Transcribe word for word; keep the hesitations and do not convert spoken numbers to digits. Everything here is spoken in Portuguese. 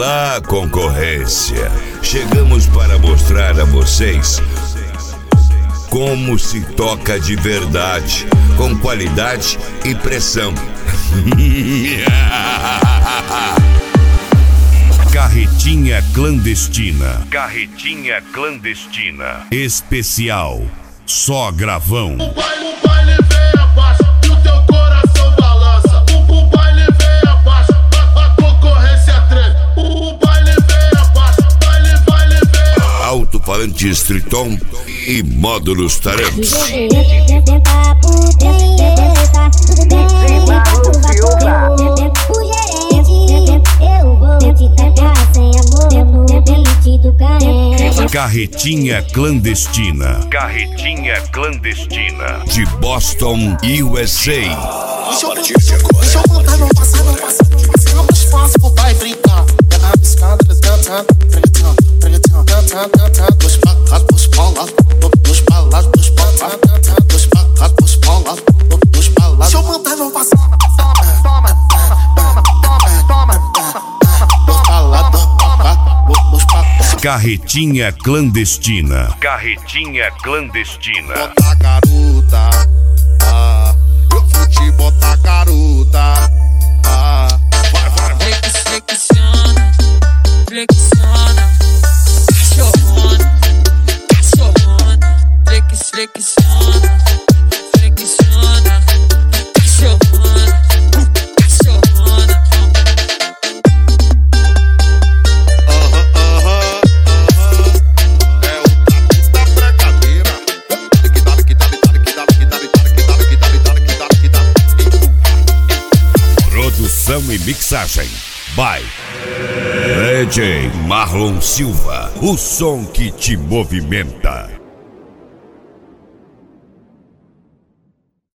Olá, concorrência! Chegamos para mostrar a vocês como se toca de verdade, com qualidade e pressão. Carretinha clandestina. Carretinha clandestina. Especial. Só gravão. O baile, o baile vem abaixo e o teu coração balança. O, o baile vem abaixo, a, a concorrência treme. O, o baile vem abaixo, baile, baile vem abaixo. Alto-falante Striton e módulos tarantos. Carretinha clandestina. Carretinha clandestina. De Boston, U S A. Deixa eu, deixa eu mandar meu passar, meu passar, passar no espaço pro pai brincar. Pega a piscada, cantando, preguição, preguição, cantando, cantando. Dois pra cá, dois pra lá, dois pra lá, dois pra cá, dois pra cá, dois pra lá, dois pra lá. Deixa eu mandar meu passar, toma, toma, toma, toma, toma. Dois pra lá, dois pra cá, dois pra cá. Carretinha clandestina. Carretinha clandestina. Bota garota, ah, eu vou te botar garota, ah, vai, vai, vai. Flexiona, flexiona, cachorrona, cachorrona, flex, flexiona, flexiona, cachorrona, cachorrona. Aham, aham, aham, é o tatu da brincadeira. Que dá, que dá, que dá, que dá, que dá, que dá, que dá, que dá, que dá, que dá, que dá. Produção e mixagem. By D J Marlon Silva, o som que te movimenta.